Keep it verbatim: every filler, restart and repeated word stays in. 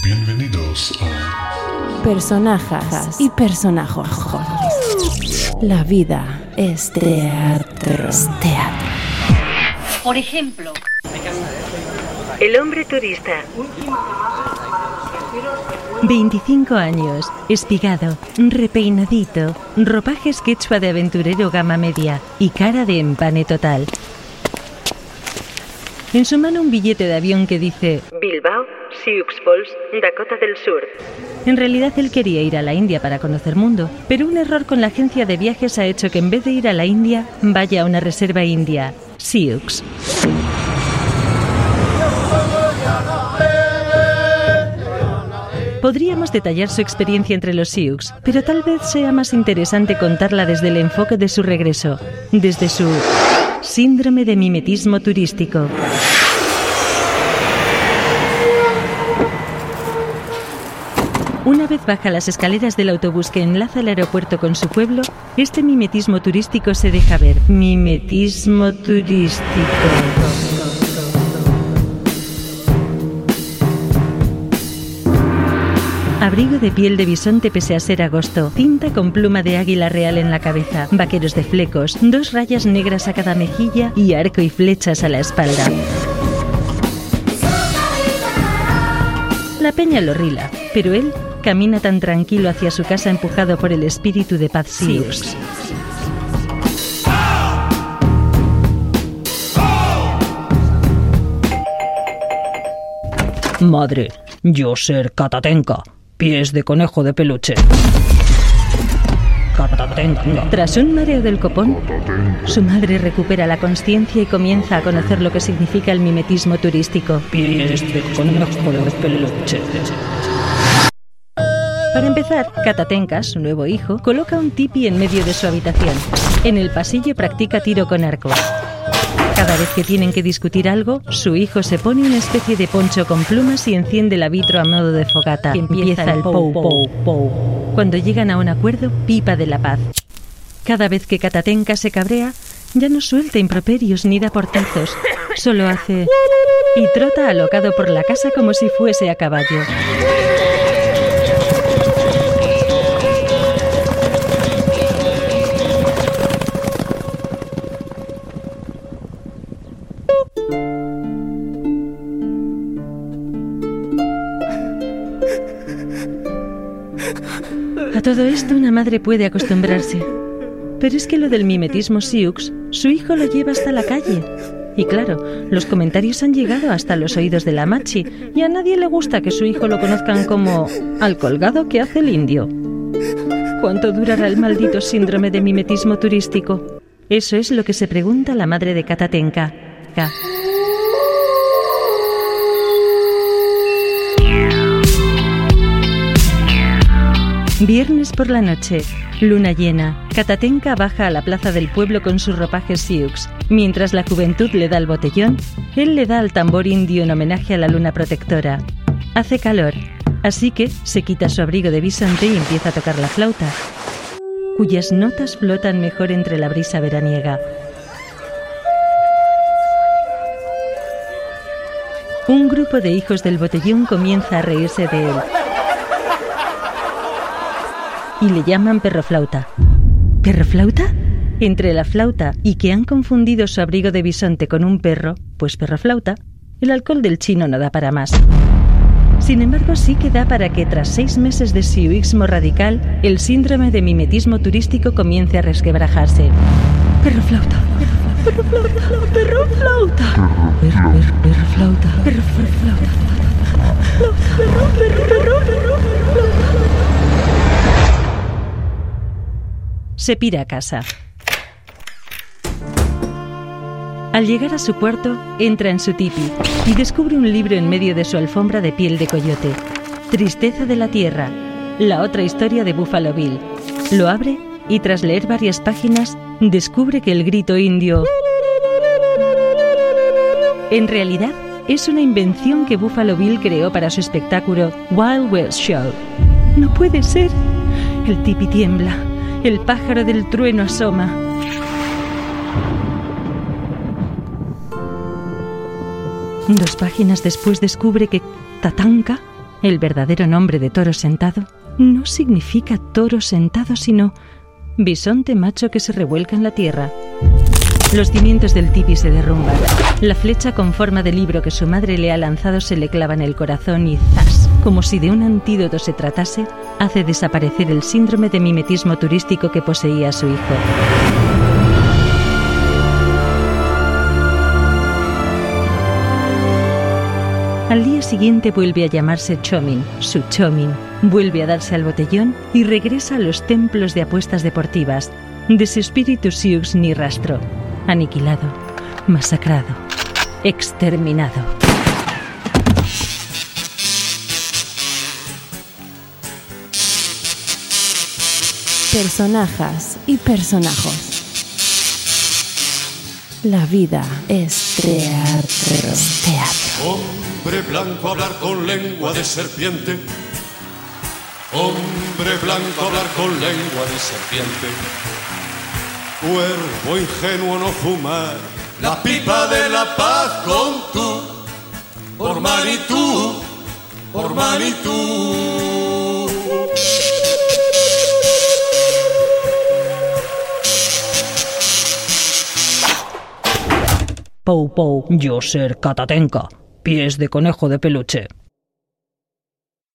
Bienvenidos a Personajes y personajos. La vida es teatro. Es teatro. Por ejemplo, El hombre turista. veinticinco años, espigado, repeinadito, ropajes quechua de aventurero gama media y cara de empane total. En su mano un billete de avión que dice Bilbao, Sioux Falls, Dakota del Sur. En realidad él quería ir a la India para conocer mundo, pero un error con la agencia de viajes ha hecho que en vez de ir a la India, vaya a una reserva india, Sioux. Podríamos detallar su experiencia entre los Sioux, pero tal vez sea más interesante contarla desde el enfoque de su regreso, desde su síndrome de mimetismo turístico. Una vez baja las escaleras del autobús que enlaza el aeropuerto con su pueblo, este mimetismo turístico se deja ver. Mimetismo turístico. Abrigo de piel de bisonte pese a ser agosto, cinta con pluma de águila real en la cabeza, vaqueros de flecos, dos rayas negras a cada mejilla y arco y flechas a la espalda. La peña lo rila, pero él camina tan tranquilo hacia su casa empujado por el espíritu de paz Sioux. Madre, yo ser Katatenka. Pies de conejo de peluche. Tras un mareo del copón, su madre recupera la consciencia y comienza a conocer lo que significa el mimetismo turístico. Pies de conejo de peluche. Para empezar, Katatenka, su nuevo hijo, coloca un tipi en medio de su habitación. En el pasillo practica tiro con arco. Cada vez que tienen que discutir algo, su hijo se pone una especie de poncho con plumas y enciende la vitro a modo de fogata. Empieza el pou, pou, pou. Cuando llegan a un acuerdo, pipa de la paz. Cada vez que Katatenka se cabrea, ya no suelta improperios ni da portazos. Solo hace... y trota alocado por la casa como si fuese a caballo. A todo esto una madre puede acostumbrarse. Pero es que lo del mimetismo Sioux, su hijo lo lleva hasta la calle. Y claro, los comentarios han llegado hasta los oídos de la machi y a nadie le gusta que su hijo lo conozcan como al colgado que hace el indio. ¿Cuánto durará el maldito síndrome de mimetismo turístico? Eso es lo que se pregunta la madre de Katatenka. Ka. Viernes por la noche, luna llena. Katatenka baja a la plaza del pueblo con sus ropajes Sioux. Mientras la juventud le da el botellón, él le da al tambor indio en homenaje a la luna protectora. Hace calor, así que se quita su abrigo de bisonte y empieza a tocar la flauta, cuyas notas flotan mejor entre la brisa veraniega. Un grupo de hijos del botellón comienza a reírse de él. Y le llaman perroflauta. ¿Perroflauta? Entre la flauta y que han confundido su abrigo de bisonte con un perro, pues perroflauta, el alcohol del chino no da para más. Sin embargo, sí que da para que tras seis meses de sioixismo radical, el síndrome de mimetismo turístico comience a resquebrajarse. Perroflauta, perroflauta, perroflauta, perroflauta, perroflauta, perroflauta, perro, perro, perro, perro. Se pira a casa. Al llegar a su cuarto, entra en su tipi y descubre un libro en medio de su alfombra de piel de coyote. Tristeza de la Tierra, la otra historia de Buffalo Bill. Lo abre y tras leer varias páginas, descubre que el grito indio en realidad es una invención que Buffalo Bill creó para su espectáculo Wild West Show. No puede ser. El tipi tiembla. El pájaro del trueno asoma. Dos páginas después descubre que Tatanka El verdadero nombre de toro sentado no significa toro sentado, sino bisonte macho que se revuelca en la tierra. Los cimientos del tipi se derrumban. La flecha con forma de libro que su madre le ha lanzado se le clava en el corazón y ¡zas! Como si de un antídoto se tratase, hace desaparecer el síndrome de mimetismo turístico que poseía su hijo. Al día siguiente vuelve a llamarse Chomin, su Chomin, vuelve a darse al botellón y regresa a los templos de apuestas deportivas. De su espíritu Sioux ni rastro. Aniquilado, masacrado, exterminado. Personajes y personajos. La vida es teatro. teatro. Hombre blanco hablar con lengua de serpiente. Hombre blanco hablar con lengua de serpiente. Cuervo ingenuo no fumar la pipa de la paz con tú. Por Manitú, por Manitú. Pou pou, yo ser Catatenca, pies de conejo de peluche.